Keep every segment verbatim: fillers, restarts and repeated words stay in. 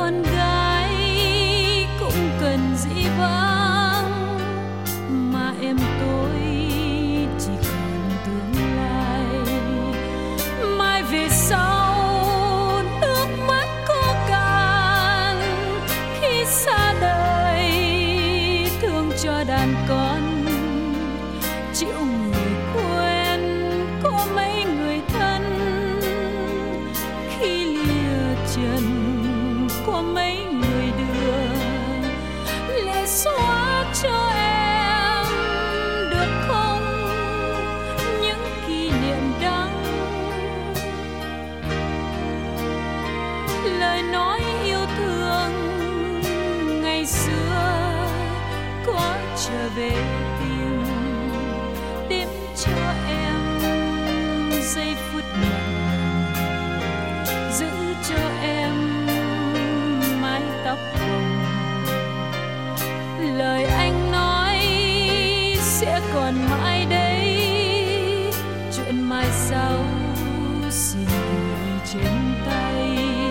con gái cũng cần dĩ vãng, mà em tôi chỉ còn tương lai. Mai về sau nước mắt cô cạn, khi xa đời thương cho đàn con, chịu người quen có mấy người thân, khi lìa trần có mấy người đưa lệ xóa cho em được không những kỷ niệm đắng. Lời nói yêu thương ngày xưa có trở về tìm, đêm cho em giây phút mộng, giữ cho em mái tóc hồng. Lời anh nói sẽ còn mãi đây, chuyện mai sau xin gửi trên tay.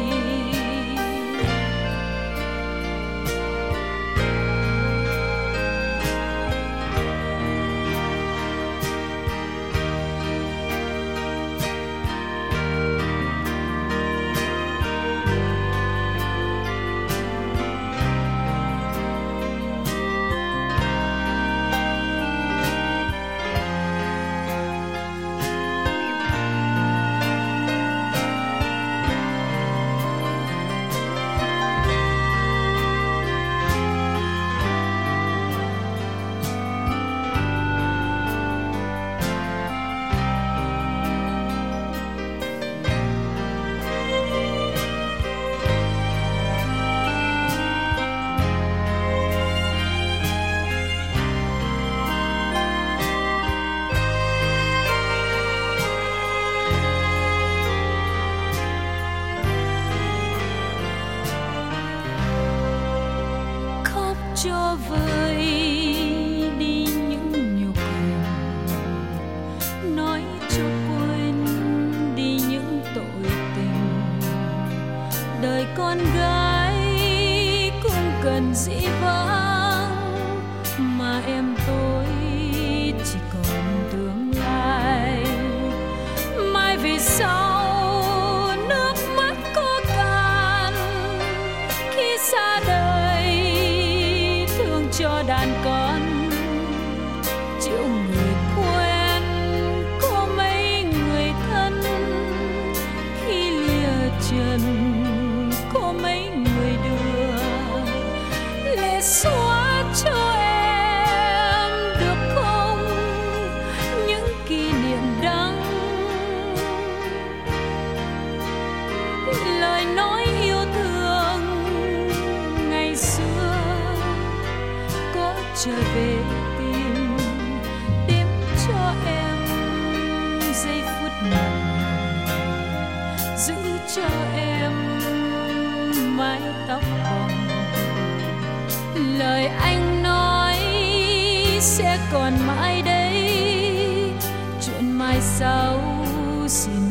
Cho vơi đi những nhục hình, nói cho quên đi những tội tình. Đời con gái cũng cần dĩ vãng, mà em tôi chỉ còn tương lai. Mai về sau nước mắt có cạn, khi xa đời cho đàn con, chịu người quen có mấy người thân, khi lìa trần có mấy người đưa lệ xóa cho em được không những kỷ niệm đắng. Lời nói yêu thương ngày xưa trở về tìm, đêm cho em giây phút mộng, giữ cho em mái tóc hồng. Lời anh nói sẽ còn mãi đây, chuyện mai sau xin